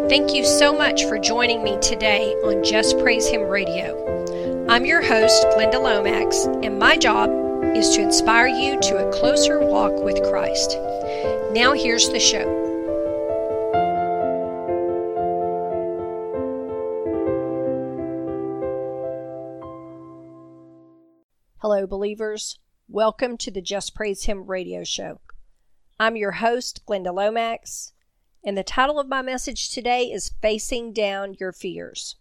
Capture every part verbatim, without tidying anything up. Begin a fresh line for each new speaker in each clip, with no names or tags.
Thank you so much for joining me today on Just Praise Him Radio. I'm your host, Glenda Lomax, and my job is to inspire you to a closer walk with Christ. Now here's the show. Hello, believers. Welcome to the Just Praise Him Radio Show. I'm your host, Glenda Lomax, and the title of my message today is Facing Down Your Fears.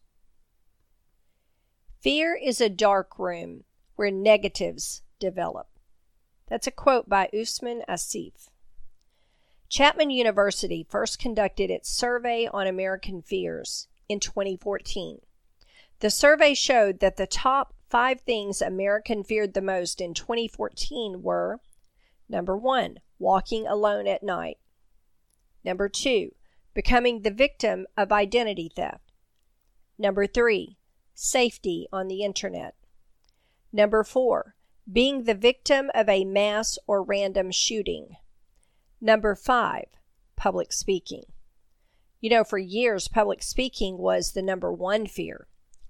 Fear is a dark room where negatives develop. That's a quote by Usman Asif. Chapman University first conducted its survey on American fears in twenty fourteen. The survey showed that the top five things Americans feared the most in twenty fourteen were: number one, walking alone at night. Number two, becoming the victim of identity theft. Number three, safety on the internet. Number four, being the victim of a mass or random shooting. Number five, public speaking. You know, for years, public speaking was the number one fear.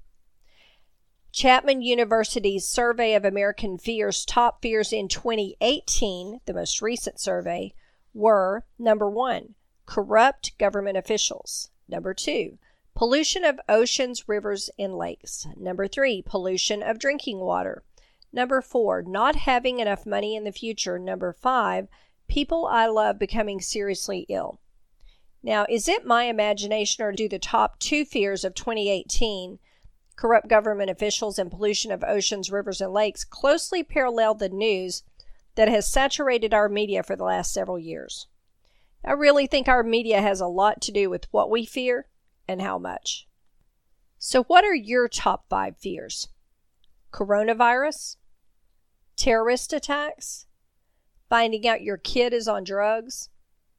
Chapman University's Survey of American Fears top fears in twenty eighteen, the most recent survey, were: number one, corrupt government officials. Number two, pollution of oceans, rivers, and lakes. Number three, pollution of drinking water. Number four, not having enough money in the future. Number five, people I love becoming seriously ill. Now, is it my imagination, or do the top two fears of twenty eighteen, corrupt government officials and pollution of oceans, rivers, and lakes, closely parallel the news that has saturated our media for the last several years? I really think our media has a lot to do with what we fear and how much. So what are your top five fears? Coronavirus? Terrorist attacks? Finding out your kid is on drugs?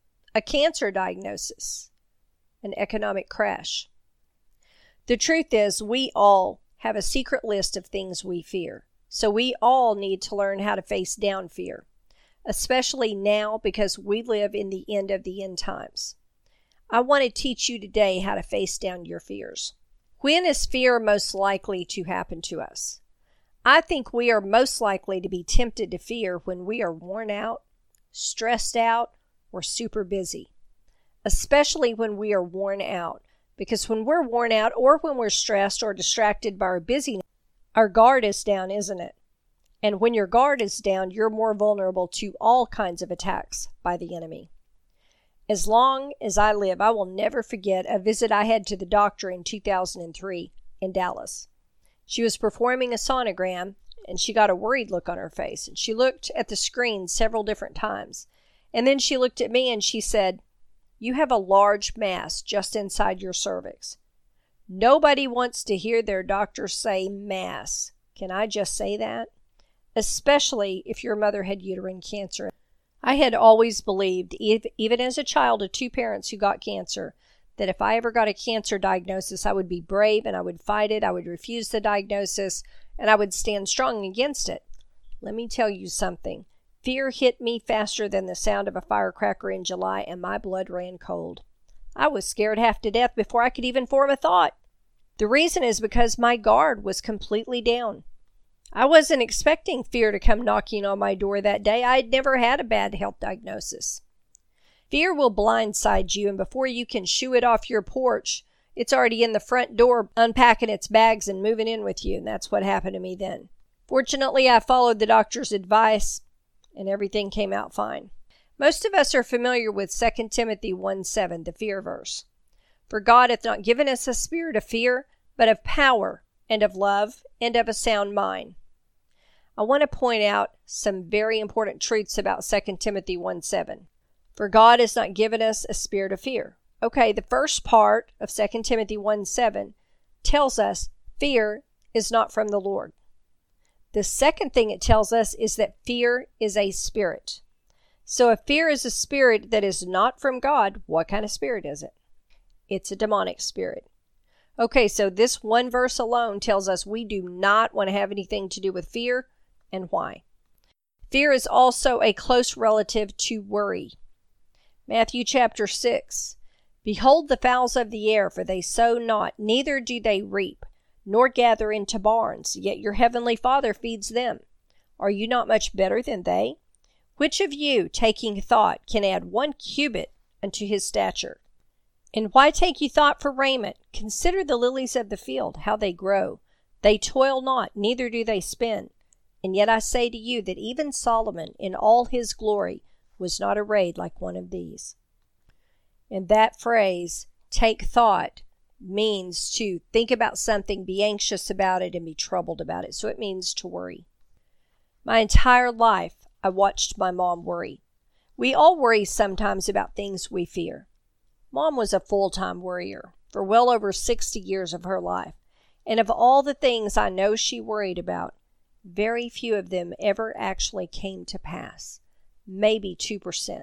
A cancer diagnosis? An economic crash? The truth is, we all have a secret list of things we fear. So we all need to learn how to face down fear, especially now because we live in the end of the end times. I want to teach you today how to face down your fears. When is fear most likely to happen to us? I think we are most likely to be tempted to fear when we are worn out, stressed out, or super busy, especially when we are worn out. Because when we're worn out, or when we're stressed or distracted by our busyness, our guard is down, isn't it? And when your guard is down, you're more vulnerable to all kinds of attacks by the enemy. As long as I live, I will never forget a visit I had to the doctor in two thousand three in Dallas. She was performing a sonogram, and she got a worried look on her face. And she looked at the screen several different times. And then she looked at me and she said, "You have a large mass just inside your cervix." Nobody wants to hear their doctor say mass. Can I just say that? Especially if your mother had uterine cancer. I had always believed, even as a child of two parents who got cancer, that if I ever got a cancer diagnosis, I would be brave and I would fight it. I would refuse the diagnosis and I would stand strong against it. Let me tell you something. Fear hit me faster than the sound of a firecracker in July, and my blood ran cold. I was scared half to death before I could even form a thought. The reason is because my guard was completely down. I wasn't expecting fear to come knocking on my door that day. I had never had a bad health diagnosis. Fear will blindside you, and before you can shoo it off your porch, it's already in the front door unpacking its bags and moving in with you, and that's what happened to me then. Fortunately, I followed the doctor's advice, and everything came out fine. Most of us are familiar with Second Timothy one seven, the fear verse. "For God hath not given us a spirit of fear, but of power, and of love, and of a sound mind." I want to point out some very important truths about Second Timothy one seven. For God has not given us a spirit of fear. Okay, the first part of Second Timothy one seven tells us fear is not from the Lord. The second thing it tells us is that fear is a spirit. So if fear is a spirit that is not from God, what kind of spirit is it? It's a demonic spirit. Okay, so this one verse alone tells us we do not want to have anything to do with fear, and why. Fear is also a close relative to worry. Matthew chapter six. Behold the fowls of the air, for they sow not, neither do they reap, nor gather into barns, yet your heavenly Father feeds them. Are you not much better than they? Which of you, taking thought, can add one cubit unto his stature? And why take ye thought for raiment? Consider the lilies of the field, how they grow. They toil not, neither do they spin. And yet I say to you that even Solomon in all his glory was not arrayed like one of these. And that phrase, take thought, means to think about something, be anxious about it, and be troubled about it. So it means to worry. My entire life, I watched my mom worry. We all worry sometimes about things we fear. Mom was a full-time worrier for well over sixty years of her life. And of all the things I know she worried about, very few of them ever actually came to pass. Maybe two percent.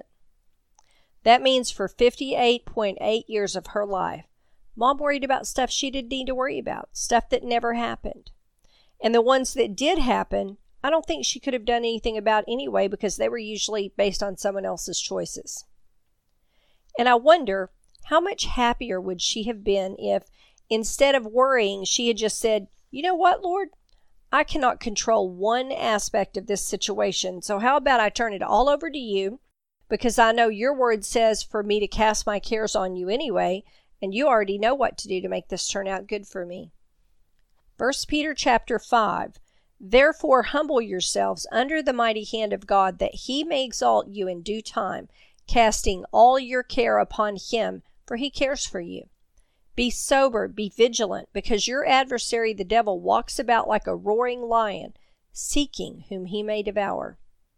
That means for fifty-eight point eight years of her life, Mom worried about stuff she didn't need to worry about, stuff that never happened. And the ones that did happen, I don't think she could have done anything about anyway because they were usually based on someone else's choices. And I wonder, how much happier would she have been if, instead of worrying, she had just said, you know what, Lord? I cannot control one aspect of this situation, so how about I turn it all over to you, because I know your word says for me to cast my cares on you anyway, and you already know what to do to make this turn out good for me. First Peter chapter five, therefore humble yourselves under the mighty hand of God, that he may exalt you in due time, casting all your care upon him, for he cares for you. Be sober, be vigilant, because your adversary the devil walks about like a roaring lion, seeking whom he may devour.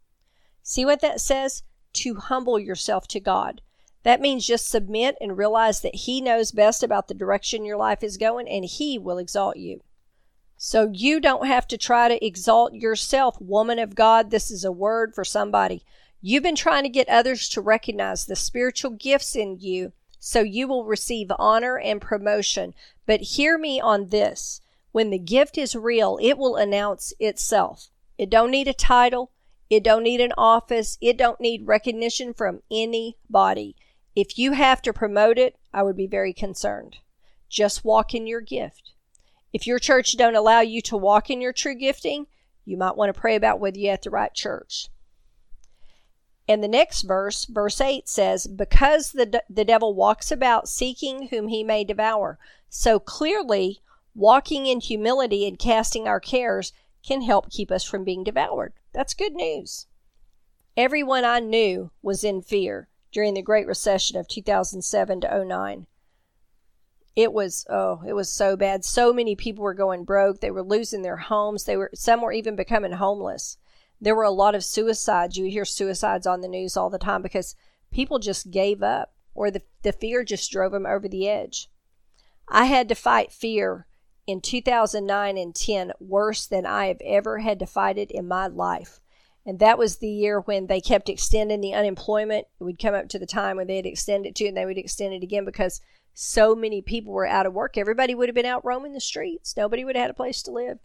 See what that says? To humble yourself to God. That means just submit and realize that he knows best about the direction your life is going, and he will exalt you. So you don't have to try to exalt yourself, woman of God. This is a word for somebody. You've been trying to get others to recognize the spiritual gifts in you, so you will receive honor and promotion. But hear me on this. When the gift is real, it will announce itself. It don't need a title. It don't need an office. It don't need recognition from anybody. If you have to promote it, I would be very concerned. Just walk in your gift. If your church don't allow you to walk in your true gifting, you might want to pray about whether you're at the right church. And the next verse, verse eight says, because the, the devil walks about seeking whom he may devour. So clearly, walking in humility and casting our cares can help keep us from being devoured. That's good news. Everyone I knew was in fear during the Great Recession of two thousand seven to oh nine. It was, oh, it was so bad. So many people were going broke. They were losing their homes. They were, some were even becoming homeless. There were a lot of suicides. You hear suicides on the news all the time because people just gave up, or the, the fear just drove them over the edge. I had to fight fear in two thousand nine and ten worse than I have ever had to fight it in my life. And that was the year when they kept extending the unemployment. It would come up to the time when they'd extend it to, and they would extend it again because so many people were out of work. Everybody would have been out roaming the streets. Nobody would have had a place to live.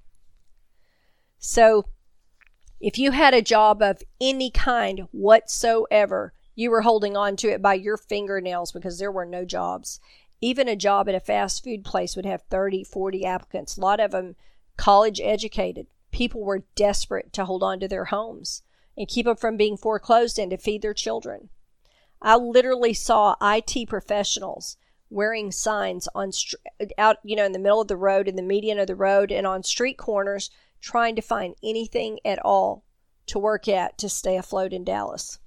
So if you had a job of any kind whatsoever, you were holding on to it by your fingernails because there were no jobs. Even a job at a fast food place would have thirty, forty applicants. A lot of them college educated. People were desperate to hold on to their homes and keep them from being foreclosed and to feed their children. I literally saw I T professionals wearing signs on out, you know, in the middle of the road, in the median of the road, and on street corners, trying to find anything at all to work at to stay afloat in Dallas.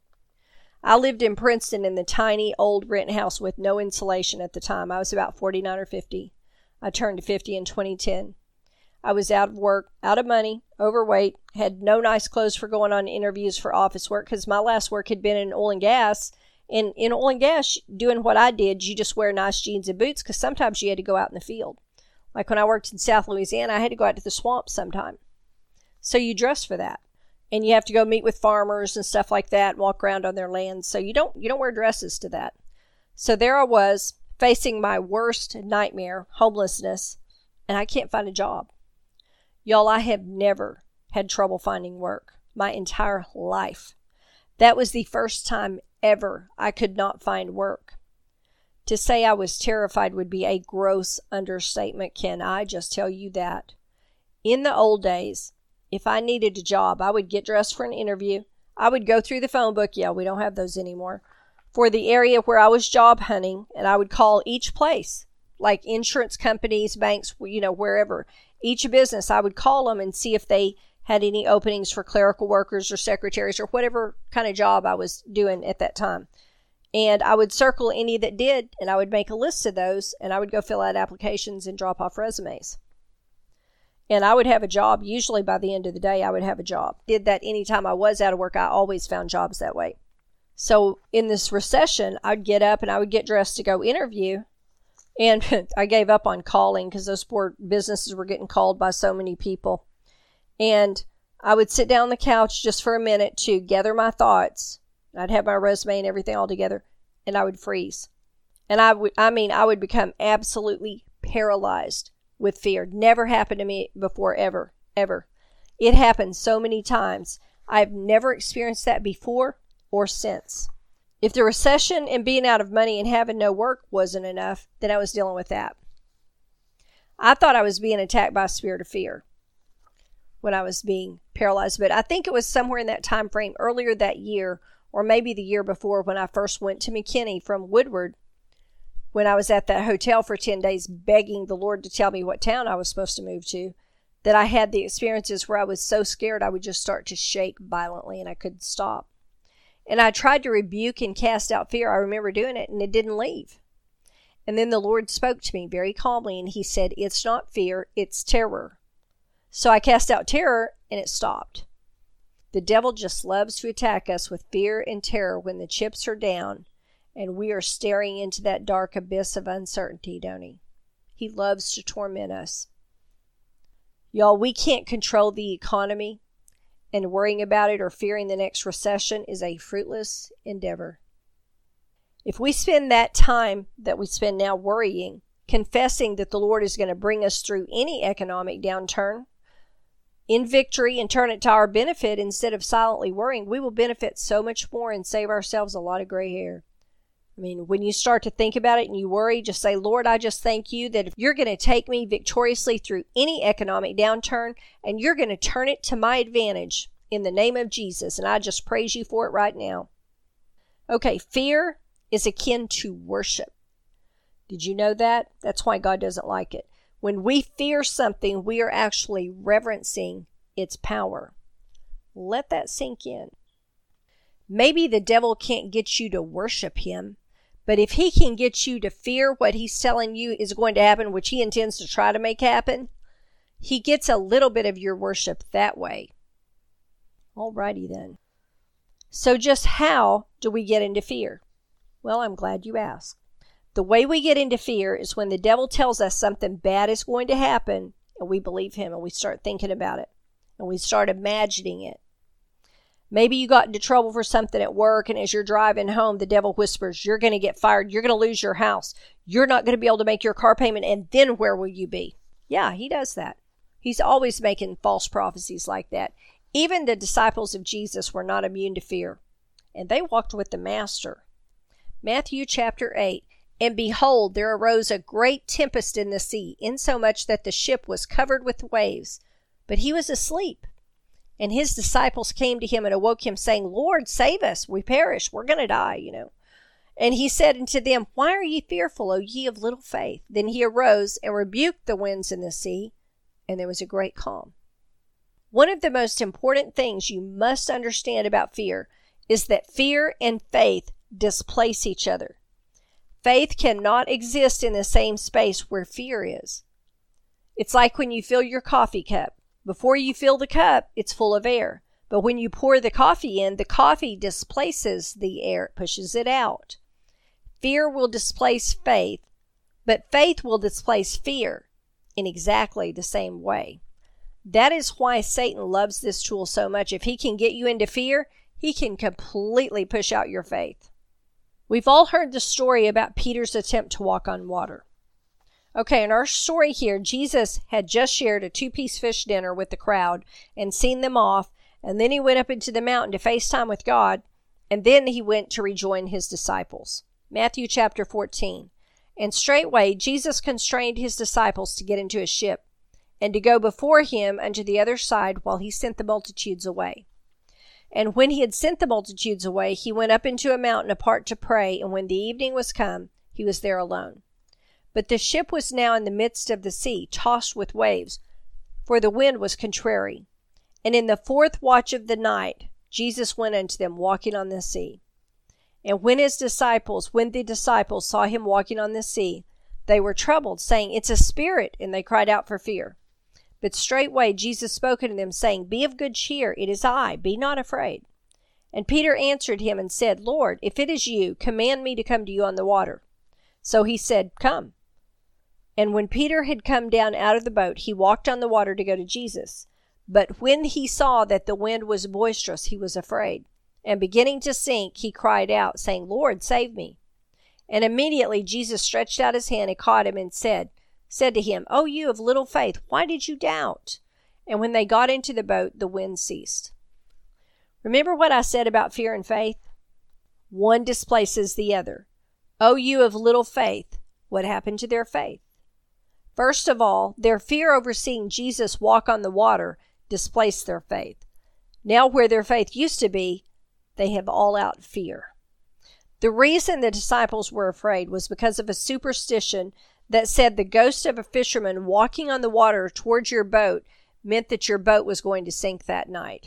I lived in Princeton in the tiny old rent house with no insulation at the time. I was about forty-nine or fifty. I turned fifty in twenty ten. I was out of work, out of money, overweight, had no nice clothes for going on interviews for office work because my last work had been in oil and gas. And in oil and gas, doing what I did, you just wear nice jeans and boots because sometimes you had to go out in the field. Like when I worked in South Louisiana, I had to go out to the swamps sometime. So you dress for that. And you have to go meet with farmers and stuff like that, and walk around on their lands. So you don't you don't wear dresses to that. So there I was, facing my worst nightmare, homelessness, and I can't find a job. Y'all, I have never had trouble finding work my entire life. That was the first time ever I could not find work. To say I was terrified would be a gross understatement, Can I just tell you that? In the old days, if I needed a job, I would get dressed for an interview. I would go through the phone book. Yeah, we don't have those anymore. For the area where I was job hunting, and I would call each place, like insurance companies, banks, you know, wherever. Each business, I would call them and see if they had any openings for clerical workers or secretaries or whatever kind of job I was doing at that time. And I would circle any that did, and I would make a list of those, and I would go fill out applications and drop off resumes. And I would have a job. Usually by the end of the day, I would have a job. Did that anytime I was out of work. I always found jobs that way. So in this recession, I'd get up and I would get dressed to go interview. And I gave up on calling because those poor businesses were getting called by so many people. And I would sit down on the couch just for a minute to gather my thoughts. I'd have my resume and everything all together, and I would freeze. And I would, I mean, I would become absolutely paralyzed with fear. Never happened to me before, ever, ever. It happened so many times. I've never experienced that before or since. If the recession and being out of money and having no work wasn't enough, then I was dealing with that. I thought I was being attacked by a spirit of fear when I was being paralyzed. But I think it was somewhere in that time frame earlier that year, or maybe the year before, when I first went to McKinney from Woodward, when I was at that hotel for ten days begging the Lord to tell me what town I was supposed to move to, that I had the experiences where I was so scared I would just start to shake violently and I couldn't stop. And I tried to rebuke and cast out fear. I remember doing it, and it didn't leave. And then the Lord spoke to me very calmly, and he said, "It's not fear, it's terror." So I cast out terror, and it stopped. The devil just loves to attack us with fear and terror when the chips are down and we are staring into that dark abyss of uncertainty, don't he? He loves to torment us. Y'all, we can't control the economy, and worrying about it or fearing the next recession is a fruitless endeavor. If we spend that time that we spend now worrying, confessing that the Lord is going to bring us through any economic downturn in victory and turn it to our benefit instead of silently worrying, we will benefit so much more and save ourselves a lot of gray hair. I mean, when you start to think about it and you worry, just say, "Lord, I just thank you that if you're going to take me victoriously through any economic downturn and you're going to turn it to my advantage in the name of Jesus, and I just praise you for it right now." Okay, fear is akin to worship. Did you know that? That's why God doesn't like it. When we fear something, we are actually reverencing its power. Let that sink in. Maybe the devil can't get you to worship him, but if he can get you to fear what he's telling you is going to happen, which he intends to try to make happen, he gets a little bit of your worship that way. Alrighty then. So just how do we get into fear? Well, I'm glad you asked. The way we get into fear is when the devil tells us something bad is going to happen, and we believe him, and we start thinking about it, and we start imagining it. Maybe you got into trouble for something at work, and as you're driving home, the devil whispers, "You're going to get fired. You're going to lose your house. You're not going to be able to make your car payment, and then where will you be?" Yeah, he does that. He's always making false prophecies like that. Even the disciples of Jesus were not immune to fear, and they walked with the Master. Matthew chapter eight. "And behold, there arose a great tempest in the sea, insomuch that the ship was covered with waves. But he was asleep. And his disciples came to him and awoke him, saying, Lord, save us. We perish. We're going to die, you know. And he said unto them, Why are ye fearful, O ye of little faith? Then he arose and rebuked the winds and the sea, and there was a great calm." One of the most important things you must understand about fear is that fear and faith displace each other. Faith cannot exist in the same space where fear is. It's like when you fill your coffee cup. Before you fill the cup, it's full of air. But when you pour the coffee in, the coffee displaces the air, it pushes it out. Fear will displace faith, but faith will displace fear in exactly the same way. That is why Satan loves this tool so much. If he can get you into fear, he can completely push out your faith. We've all heard the story about Peter's attempt to walk on water. Okay, in our story here, Jesus had just shared a two-piece fish dinner with the crowd and seen them off, and then he went up into the mountain to face time with God, and then he went to rejoin his disciples. Matthew chapter fourteen. And straightway Jesus constrained his disciples to get into a ship, and to go before him unto the other side, while he sent the multitudes away. And when he had sent the multitudes away, he went up into a mountain apart to pray, and when the evening was come, he was there alone. But the ship was now in the midst of the sea, tossed with waves, for the wind was contrary. And in the fourth watch of the night, Jesus went unto them, walking on the sea. And when his disciples, when the disciples saw him walking on the sea, they were troubled, saying, It's a spirit, and they cried out for fear. But straightway Jesus spoke unto them, saying, Be of good cheer, it is I, be not afraid. And Peter answered him and said, Lord, if it is you, command me to come to you on the water. So he said, Come. And when Peter had come down out of the boat, he walked on the water to go to Jesus. But when he saw that the wind was boisterous, he was afraid. And beginning to sink, he cried out, saying, Lord, save me. And immediately Jesus stretched out his hand and caught him and said, said to him, O you of little faith, why did you doubt? And when they got into the boat, the wind ceased. Remember what I said about fear and faith? One displaces the other. O you of little faith, what happened to their faith? First of all, their fear over seeing Jesus walk on the water displaced their faith. Now where their faith used to be, they have all out fear. The reason the disciples were afraid was because of a superstition that said the ghost of a fisherman walking on the water towards your boat meant that your boat was going to sink that night.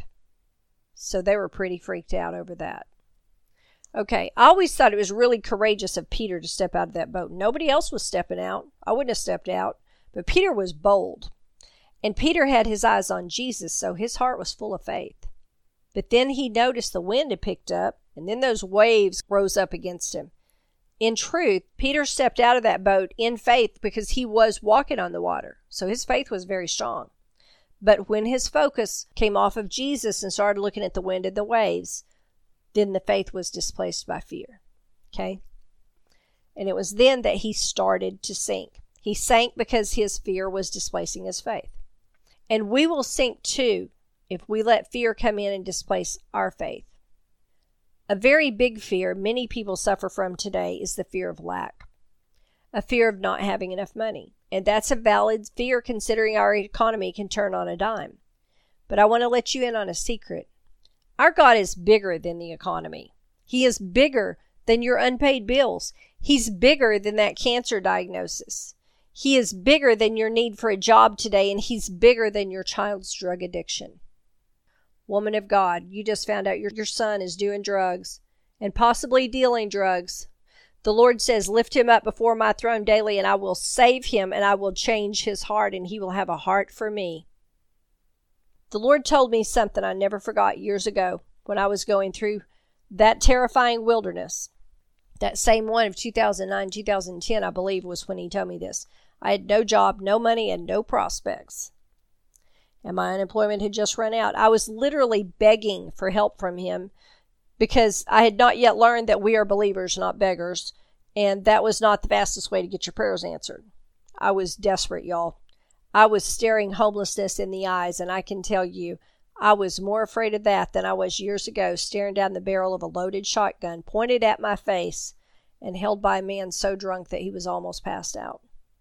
So they were pretty freaked out over that. Okay, I always thought it was really courageous of Peter to step out of that boat. Nobody else was stepping out. I wouldn't have stepped out. But Peter was bold. And Peter had his eyes on Jesus, so his heart was full of faith. But then he noticed the wind had picked up, and then those waves rose up against him. In truth, Peter stepped out of that boat in faith because he was walking on the water. So his faith was very strong. But when his focus came off of Jesus and started looking at the wind and the waves, then the faith was displaced by fear. Okay? And it was then that he started to sink. He sank because his fear was displacing his faith. And we will sink too if we let fear come in and displace our faith. A very big fear many people suffer from today is the fear of lack. A fear of not having enough money. And that's a valid fear considering our economy can turn on a dime. But I want to let you in on a secret. Our God is bigger than the economy. He is bigger than your unpaid bills. He's bigger than that cancer diagnosis. He is bigger than your need for a job today, and he's bigger than your child's drug addiction. Woman of God, you just found out your, your son is doing drugs and possibly dealing drugs. The Lord says, lift him up before my throne daily, and I will save him, and I will change his heart, and he will have a heart for me. The Lord told me something I never forgot years ago when I was going through that terrifying wilderness. That same one of two thousand nine, two thousand ten, I believe, was when he told me this. I had no job, no money, and no prospects. And my unemployment had just run out. I was literally begging for help from him because I had not yet learned that we are believers, not beggars. And that was not the fastest way to get your prayers answered. I was desperate, y'all. I was staring homelessness in the eyes, and I can tell you, I was more afraid of that than I was years ago, staring down the barrel of a loaded shotgun pointed at my face and held by a man so drunk that he was almost passed out.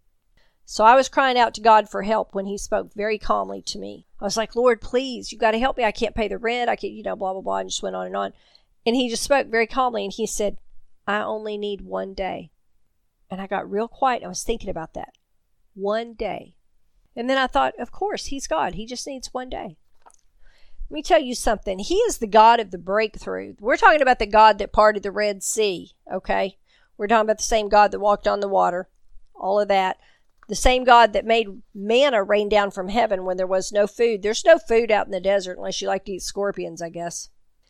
So I was crying out to God for help when he spoke very calmly to me. I was like, Lord, please, you got to help me. I can't pay the rent. I can't, you know, blah, blah, blah, and just went on and on. And he just spoke very calmly, and he said, I only need one day. And I got real quiet. I was thinking about that. One day. And then I thought, of course, he's God. He just needs one day. Let me tell you something. He is the God of the breakthrough. We're talking about the God that parted the Red Sea, okay? We're talking about the same God that walked on the water, all of that. The same God that made manna rain down from heaven when there was no food. There's no food out in the desert unless you like to eat scorpions, I guess.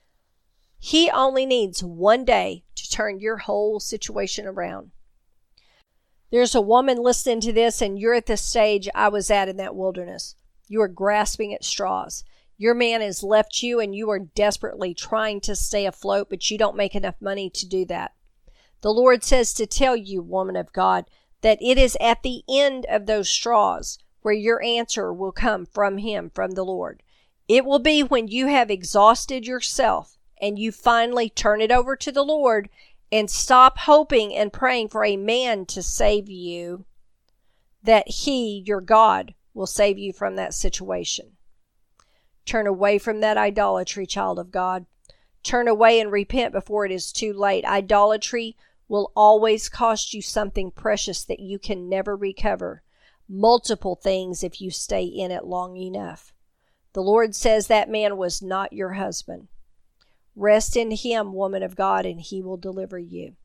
He only needs one day to turn your whole situation around. There's a woman listening to this, and you're at the stage I was at in that wilderness. You are grasping at straws. Your man has left you, and you are desperately trying to stay afloat, but you don't make enough money to do that. The Lord says to tell you, woman of God, that it is at the end of those straws where your answer will come from him, from the Lord. It will be when you have exhausted yourself and you finally turn it over to the Lord And stop hoping and praying for a man to save you, that he, your God, will save you from that situation. Turn away from that idolatry, child of God. Turn away and repent before it is too late. Idolatry will always cost you something precious that you can never recover. Multiple things if you stay in it long enough. The Lord says that man was not your husband. Rest in him, woman of God, and he will deliver you.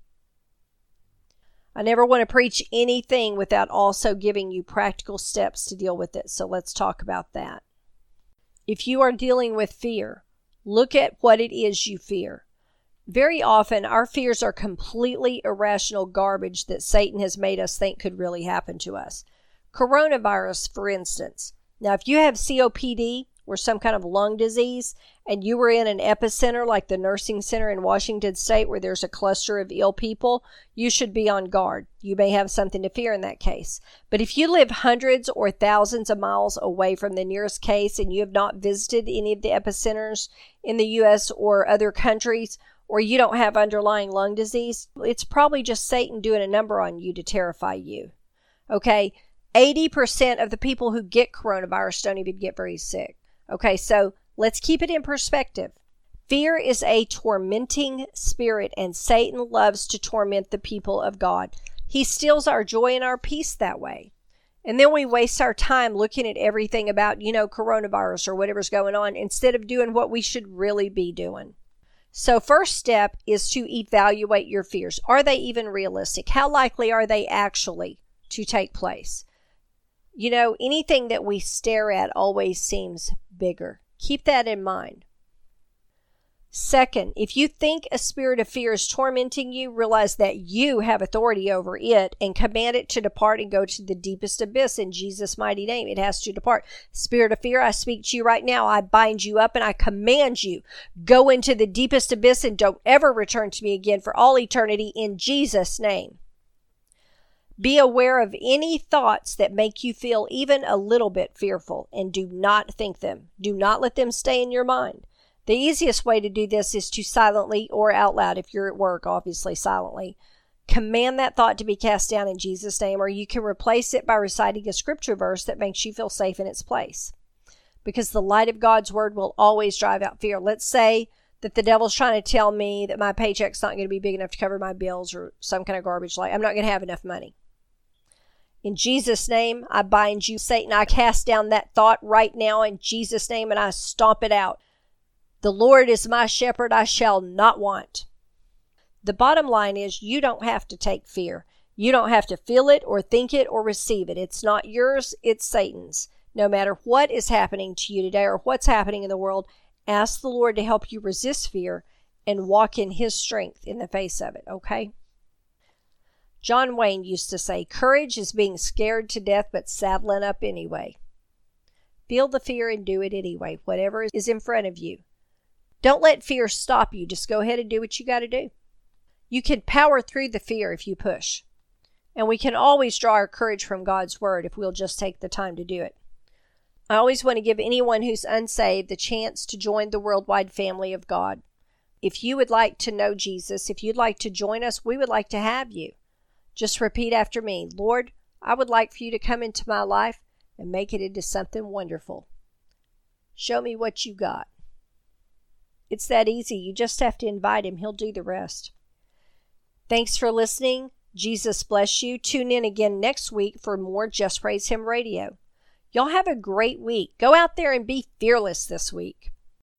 I never want to preach anything without also giving you practical steps to deal with it. So let's talk about that. If you are dealing with fear, look at what it is you fear. Very often, our fears are completely irrational garbage that Satan has made us think could really happen to us. Coronavirus, for instance. Now, if you have C O P D or some kind of lung disease, and you were in an epicenter like the nursing center in Washington State where there's a cluster of ill people, you should be on guard. You may have something to fear in that case. But if you live hundreds or thousands of miles away from the nearest case and you have not visited any of the epicenters in the U S or other countries, or you don't have underlying lung disease, it's probably just Satan doing a number on you to terrify you. Okay? eighty percent of the people who get coronavirus don't even get very sick. Okay, so let's keep it in perspective. Fear is a tormenting spirit, and Satan loves to torment the people of God. He steals our joy and our peace that way. And then we waste our time looking at everything about, you know, coronavirus or whatever's going on instead of doing what we should really be doing. So first step is to evaluate your fears. Are they even realistic? How likely are they actually to take place? You know, anything that we stare at always seems bigger. Keep that in mind. Second, if you think a spirit of fear is tormenting you, realize that you have authority over it and command it to depart and go to the deepest abyss in Jesus' mighty name. It has to depart. Spirit of fear, I speak to you right now. I bind you up and I command you, go into the deepest abyss and don't ever return to me again for all eternity in Jesus' name. Be aware of any thoughts that make you feel even a little bit fearful and do not think them. Do not let them stay in your mind. The easiest way to do this is to silently or out loud, if you're at work, obviously silently, command that thought to be cast down in Jesus' name, or you can replace it by reciting a scripture verse that makes you feel safe in its place. Because the light of God's word will always drive out fear. Let's say that the devil's trying to tell me that my paycheck's not going to be big enough to cover my bills or some kind of garbage like I'm not going to have enough money. In Jesus' name, I bind you, Satan. I cast down that thought right now in Jesus' name, and I stomp it out. The Lord is my shepherd, I shall not want. The bottom line is you don't have to take fear. You don't have to feel it or think it or receive it. It's not yours, it's Satan's. No matter what is happening to you today or what's happening in the world, ask the Lord to help you resist fear and walk in his strength in the face of it, okay? John Wayne used to say, courage is being scared to death but saddling up anyway. Feel the fear and do it anyway, whatever is in front of you. Don't let fear stop you. Just go ahead and do what you got to do. You can power through the fear if you push. And we can always draw our courage from God's word if we'll just take the time to do it. I always want to give anyone who's unsaved the chance to join the worldwide family of God. If you would like to know Jesus, if you'd like to join us, we would like to have you. Just repeat after me. Lord, I would like for you to come into my life and make it into something wonderful. Show me what you got. It's that easy. You just have to invite him. He'll do the rest. Thanks for listening. Jesus bless you. Tune in again next week for more Just Praise Him Radio. Y'all have a great week. Go out there and be fearless this week.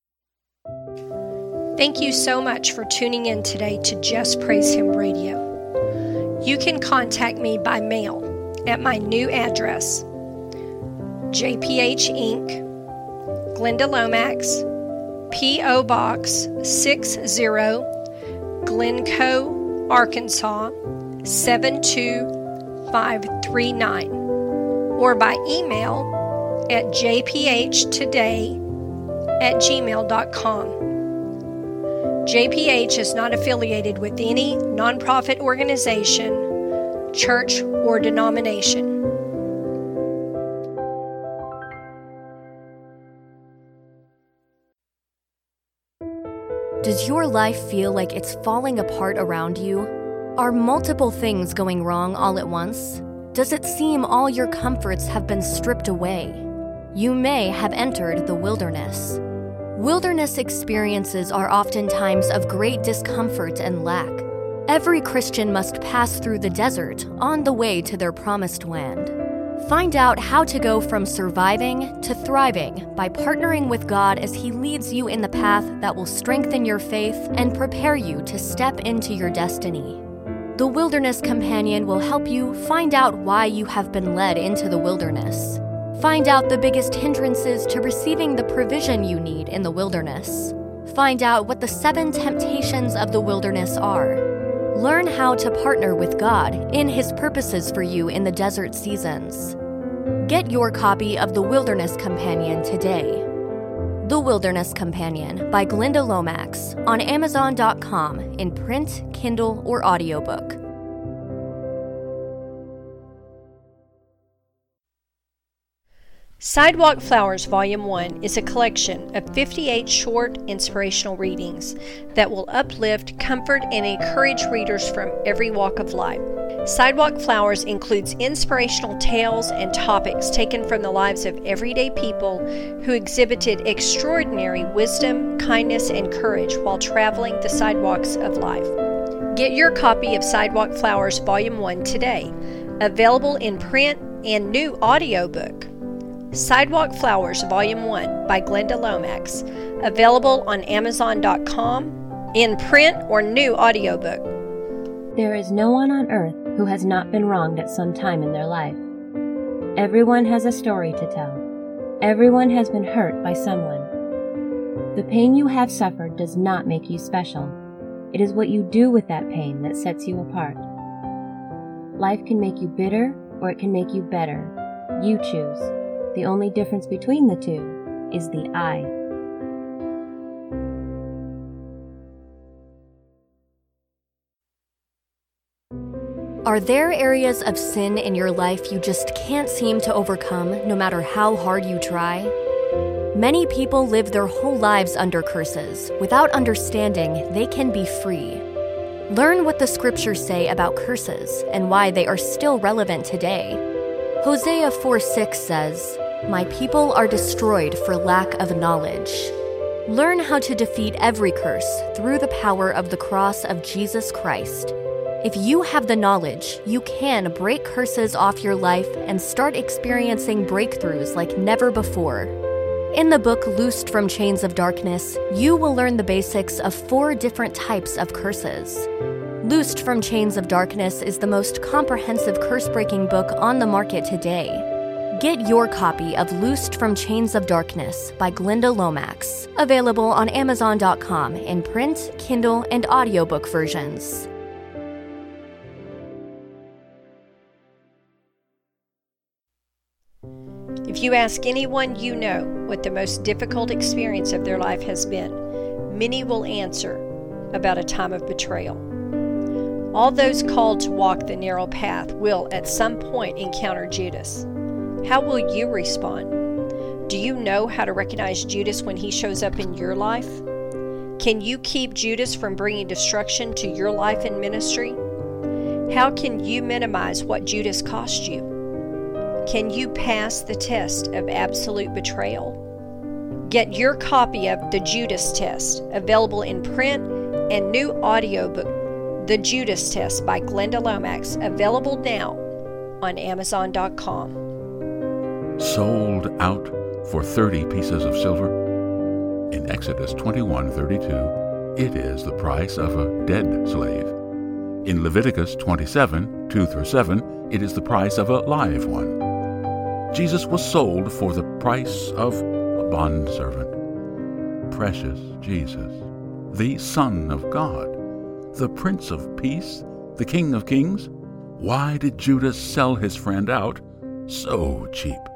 Thank you so much for tuning in today to Just Praise Him Radio. You can contact me by mail at my new address, J P H Incorporated, Glenda Lomax, P O Box sixty, Glencoe, Arkansas seven two five three nine, or by email at j p h today at gmail dot com. J P H is not affiliated with any nonprofit organization, church, or denomination.
Does your life feel like it's falling apart around you? Are multiple things going wrong all at once? Does it seem all your comforts have been stripped away? You may have entered the wilderness. Wilderness experiences are often times of great discomfort and lack. Every Christian must pass through the desert on the way to their promised land. Find out how to go from surviving to thriving by partnering with God as He leads you in the path that will strengthen your faith and prepare you to step into your destiny. The Wilderness Companion will help you find out why you have been led into the wilderness. Find out the biggest hindrances to receiving the provision you need in the wilderness. Find out what the seven temptations of the wilderness are. Learn how to partner with God in His purposes for you in the desert seasons. Get your copy of The Wilderness Companion today. The Wilderness Companion by Glenda Lomax on Amazon dot com in print, Kindle, or audiobook.
Sidewalk Flowers Volume one is a collection of fifty-eight short inspirational readings that will uplift, comfort, and encourage readers from every walk of life. Sidewalk Flowers includes inspirational tales and topics taken from the lives of everyday people who exhibited extraordinary wisdom, kindness, and courage while traveling the sidewalks of life. Get your copy of Sidewalk Flowers Volume one today, available in print and new audiobook. Sidewalk Flowers Volume one by Glenda Lomax, available on Amazon dot com, in print or new audiobook.
There is no one on earth who has not been wronged at some time in their life. Everyone has a story to tell. Everyone has been hurt by someone. The pain you have suffered does not make you special. It is what you do with that pain that sets you apart. Life can make you bitter or it can make you better. You choose. The only difference between the two is the I.
Are there areas of sin in your life you just can't seem to overcome, no matter how hard you try? Many people live their whole lives under curses, without understanding they can be free. Learn what the scriptures say about curses and why they are still relevant today. Hosea four six says, "My people are destroyed for lack of knowledge." Learn how to defeat every curse through the power of the cross of Jesus Christ. If you have the knowledge, you can break curses off your life and start experiencing breakthroughs like never before. In the book Loosed from Chains of Darkness, you will learn the basics of four different types of curses. Loosed from Chains of Darkness is the most comprehensive curse-breaking book on the market today. Get your copy of Loosed from Chains of Darkness by Glenda Lomax, available on Amazon dot com in print, Kindle, and audiobook versions.
If you ask anyone you know what the most difficult experience of their life has been, many will answer about a time of betrayal. All those called to walk the narrow path will at some point encounter Judas. How will you respond? Do you know how to recognize Judas when he shows up in your life? Can you keep Judas from bringing destruction to your life and ministry? How can you minimize what Judas cost you? Can you pass the test of absolute betrayal? Get your copy of The Judas Test, available in print and new audiobook, The Judas Test by Glenda Lomax, available now on Amazon dot com.
Sold out for thirty pieces of silver? In Exodus twenty-one thirty-two, it is the price of a dead slave. In Leviticus twenty-seven two through seven, it is the price of a live one. Jesus was sold for the price of a bondservant. Precious Jesus, the Son of God, the Prince of Peace, the King of Kings. Why did Judas sell his friend out so cheap?